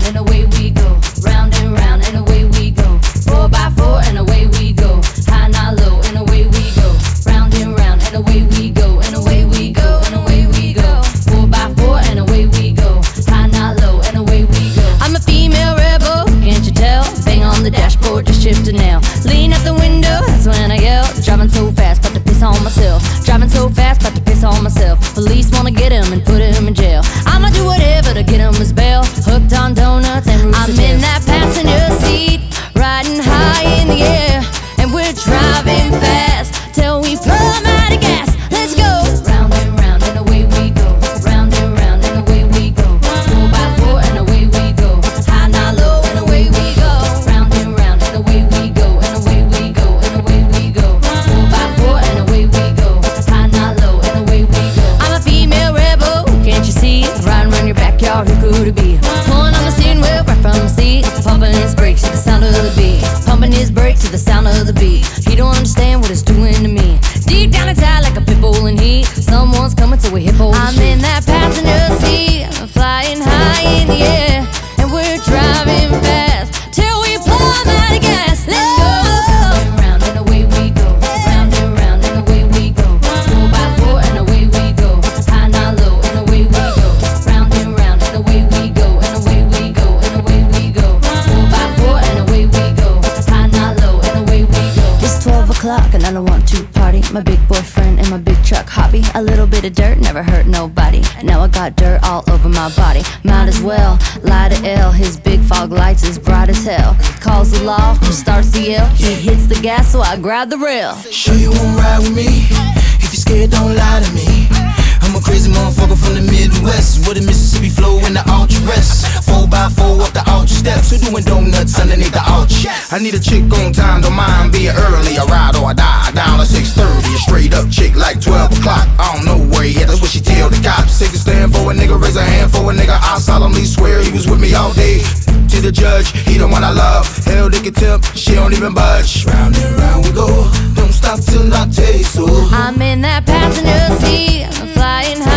and away we go. Round and round, and away we go. 4x4, and away we go. High, not low, and away we go. Round and round, and away we go. And away we go, and away we go. 4x4, and away we go. High, not low, and away we go. I'm a female rebel, can't you tell? Bang on the dashboard, just shift a nail. Lean out the window, that's when I yell. Driving so fast, about to piss on myself. Driving so fast, about to piss on myself. Police wanna get him and put him in jail. I'ma do whatever to get him his bail. Hooked on donuts and roots. I'm in that passenger seat, riding high in the air, and we're driving fast till we plumb out of gas. Let's go. Round and round, and away we go. Round and round, and away we go. 4x4, and away we go. High, not low, and away we go. Round and round, and away we go. And away we go, and away we go. 4x4, and away we go. High, not low, and away we go. I'm a female rebel, can't you see? Riding around your backyard, who could it be? Pulling on the steering wheel right from the seat, pumping his brakes to the sound of the beat. Pumping his brakes to the sound of the beat. He don't understand what it's doing to me. Deep down inside like a pit bull in heat. Someone's coming to a hip hole. I'm in that passenger seat, flying high in the air, and we're driving fast till we plumb out of gas. Let's go. Round and round, and away we go. Round and round, and away we go. 4x4, and away we go. High, not low, and away we go. Round and round, and away we go. And away we go, and away we go. 4x4, and away we go. High, not low, and away we go. It's 12 o'clock and I don't want to party. My big boyfriend and my big truck hobby. A little bit of dirt never hurt nobody. Now I got dirt all over my body. Might as well lie to L. His big fog lights is bright as hell. Calls the law, who starts the yell. He hits the gas, so I grab the rail. Sure you won't ride with me? If you're scared, don't lie to me. I'm a crazy motherfucker from the Midwest, with a Mississippi flow in the Ultra rest. 4x4 up the Ultra steps, who doing donuts underneath the Ultra? I need a chick on time, don't mind being early. I ride or I die, down at 6:30. A straight up chick like 12 o'clock. I don't know where he at, that's what she tell the cops. Take a stand for a nigga, raise a hand for a nigga. I solemnly swear he was with me all day. To the judge, he the one I love. Hell, they can tip, she don't even budge. Round and round we go, don't stop till I taste so. I'm in that passenger seat, flying high